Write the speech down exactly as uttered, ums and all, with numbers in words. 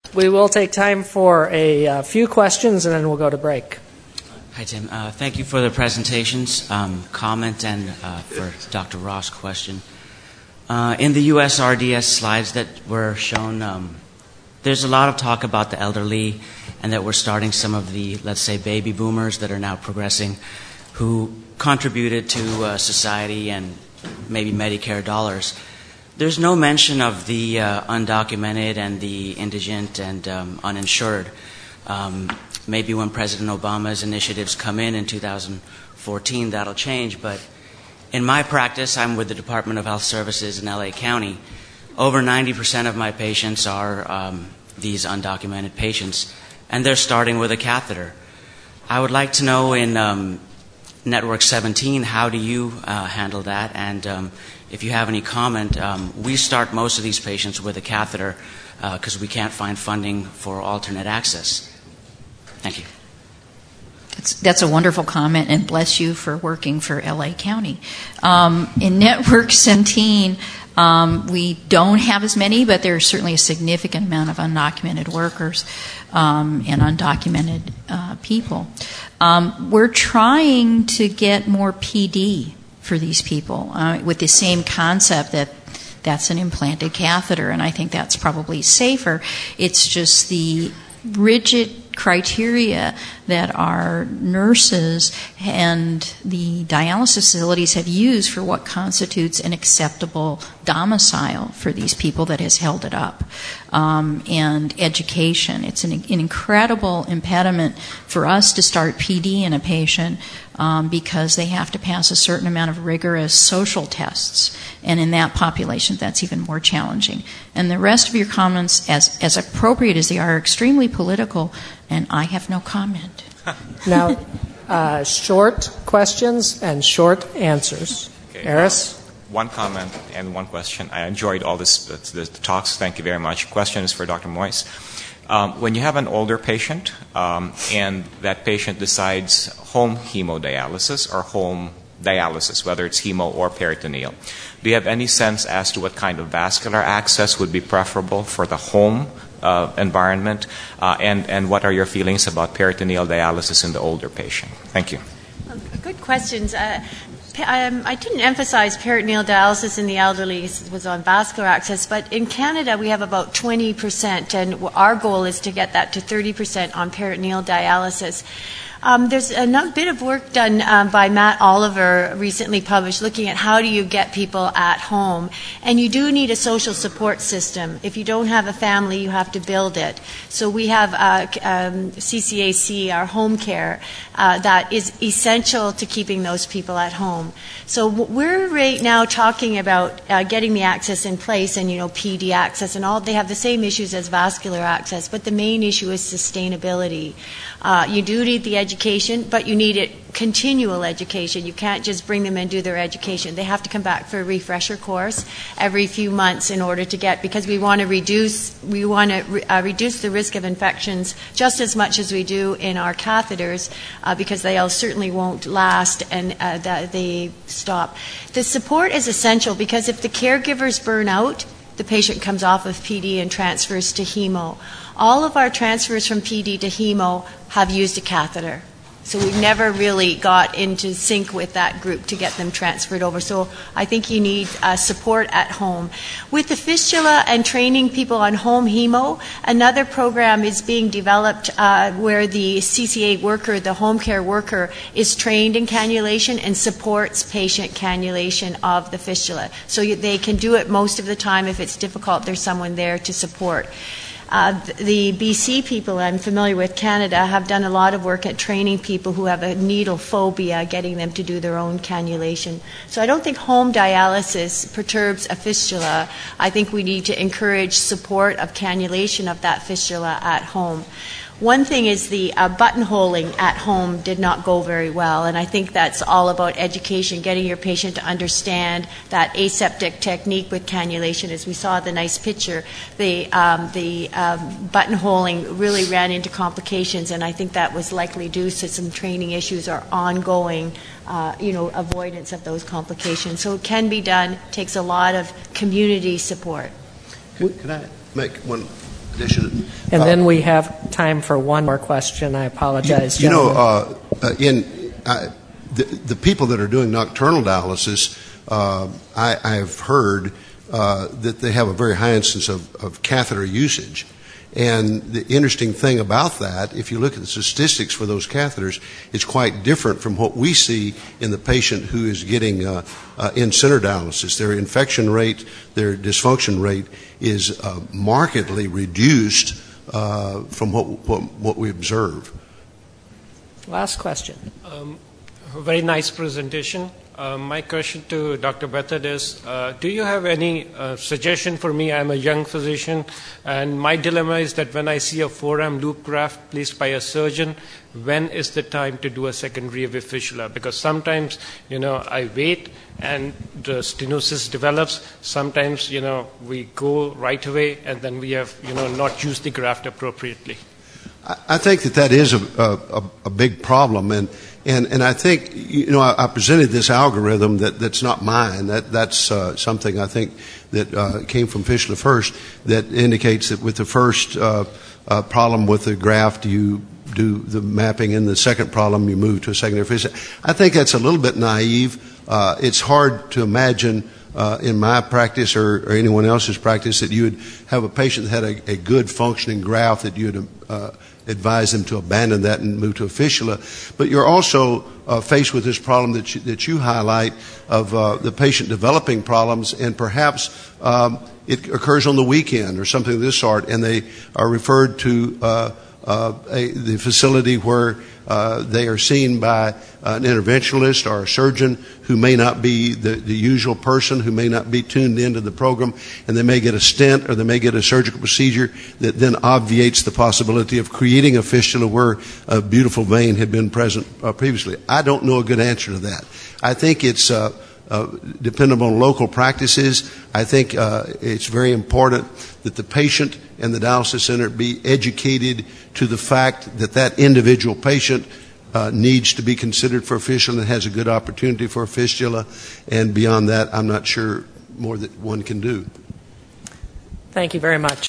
We will take time for a uh, few questions, and then we'll go to break. Hi, Tim. Uh, thank you for the presentations, um, comment, and uh, for Doctor Ross' question. Uh, in the U S R D S slides that were shown, um, there's a lot of talk about the elderly and that we're starting some of the, let's say, baby boomers that are now progressing who contributed to uh, society and maybe Medicare dollars. There's no mention of the uh, undocumented and the indigent and um, uninsured. Um, maybe when President Obama's initiatives come in in two thousand fourteen, that'll change. But in my practice, I'm with the Department of Health Services in L A County. Over ninety percent of my patients are um, these undocumented patients, and they're starting with a catheter. I would like to know in um, Network seventeen, how do you uh, handle that? And um, if you have any comment, um, we start most of these patients with a catheter because uh, we can't find funding for alternate access. Thank you. That's, that's a wonderful comment, and bless you for working for L A County. Um, in Network seventeen, um, we don't have as many, but there's certainly a significant amount of undocumented workers um, and undocumented uh, people. Um, we're trying to get more P D for these people uh, with the same concept that that's an implanted catheter, and I think that's probably safer. It's just the rigid criteria that our nurses and the dialysis facilities have used for what constitutes an acceptable domicile for these people that has held it up. Um, and education. It's an, an incredible impediment for us to start P D in a patient um, because they have to pass a certain amount of rigorous social tests. And in that population, that's even more challenging. And the rest of your comments, as, as appropriate as they are, are extremely political, and I have no comment. Now, uh, short questions and short answers. Okay, Eris? Um, one comment and one question. I enjoyed all this, the, the talks. Thank you very much. Question is for Doctor Moyes. Um, when you have an older patient um, and that patient decides home hemodialysis or home dialysis, whether it's hemo or peritoneal, do you have any sense as to what kind of vascular access would be preferable for the home uh, environment? Uh, and, and what are your feelings about peritoneal dialysis in the older patient? Thank you. Good questions. Uh, Um, I didn't emphasize peritoneal dialysis in the elderly. It was on vascular access, but in Canada we have about twenty percent, and our goal is to get that to thirty percent on peritoneal dialysis. Um, there's a bit of work done um, by Matt Oliver recently published looking at how do you get people at home. And you do need a social support system. If you don't have a family, you have to build it. So we have uh, um, C C A C, our home care, uh, that is essential to keeping those people at home. So we're right now talking about uh, getting the access in place and, you know, P D access and all. They have the same issues as vascular access, but the main issue is sustainability. Uh, you do need the education, but you need it continual education. You can't just bring them and do their education. They have to come back for a refresher course every few months in order to get, because we want to reduce we want to re, uh, reduce the risk of infections just as much as we do in our catheters, uh, because they all certainly won't last and uh, that they stop. The support is essential because if the caregivers burn out, the patient comes off of P D and transfers to hemo. All of our transfers from P D to hemo have used a catheter. So we've never really got into sync with that group to get them transferred over. So I think you need uh, support at home. With the fistula and training people on home hemo, another program is being developed uh, where the C C A worker, the home care worker, is trained in cannulation and supports patient cannulation of the fistula. So you, they can do it most of the time. If it's difficult, there's someone there to support. Uh, the B C people, I'm familiar with Canada, have done a lot of work at training people who have a needle phobia, getting them to do their own cannulation. So I don't think home dialysis perturbs a fistula. I think we need to encourage support of cannulation of that fistula at home. One thing is the uh, buttonholing at home did not go very well, and I think that's all about education, getting your patient to understand that aseptic technique with cannulation. As we saw the nice picture, the, um, the um, buttonholing really ran into complications, and I think that was likely due to some training issues or ongoing uh, you know, avoidance of those complications. So it can be done, takes a lot of community support. Can, can I make one addition. And uh, then we have time for one more question. I apologize, You, you know, gentlemen. uh, uh, in uh, the, the people that are doing nocturnal dialysis, uh, I, I have heard uh, that they have a very high instance of, of catheter usage. And the interesting thing about that, if you look at the statistics for those catheters, it's quite different from what we see in the patient who is getting uh, uh, in-center dialysis. Their infection rate, their dysfunction rate is uh, markedly reduced uh, from what, what, what we observe. Last question. Um, very nice presentation. Uh, my question to Doctor Bethard is, uh, do you have any uh, suggestion for me? I'm a young physician, and my dilemma is that when I see a forearm loop graft placed by a surgeon, when is the time to do a secondary AV fistula? Because sometimes, you know, I wait and the stenosis develops. Sometimes, you know, we go right away and then we have, you know, not used the graft appropriately. I think that that is a, a, a big problem, and, and, and I think, you know, I, I presented this algorithm that, that's not mine. That, that's uh, something I think that uh, came from Fistula First that indicates that with the first uh, uh, problem with the graft, you do the mapping, and the second problem, you move to a secondary fistula. I think that's a little bit naive. Uh, it's hard to imagine Uh, in my practice or, or anyone else's practice that you would have a patient that had a, a good functioning graft that you would uh, advise them to abandon that and move to a fistula. But you're also uh, faced with this problem that you, that you highlight of uh, the patient developing problems, and perhaps um, it occurs on the weekend or something of this sort, and they are referred to uh, uh, a, the facility where uh, they are seen by an interventionalist or a surgeon who may not be the, the usual person, who may not be tuned into the program, and they may get a stent or they may get a surgical procedure that then obviates the possibility of creating a fistula where a beautiful vein had been present uh, previously. I don't know a good answer to that. I think it's uh, uh, dependent on local practices. I think uh, it's very important that the patient and the dialysis center be educated to the fact that that individual patient Uh, needs to be considered for a fistula and has a good opportunity for a fistula, and beyond that, I'm not sure more that one can do. Thank you very much.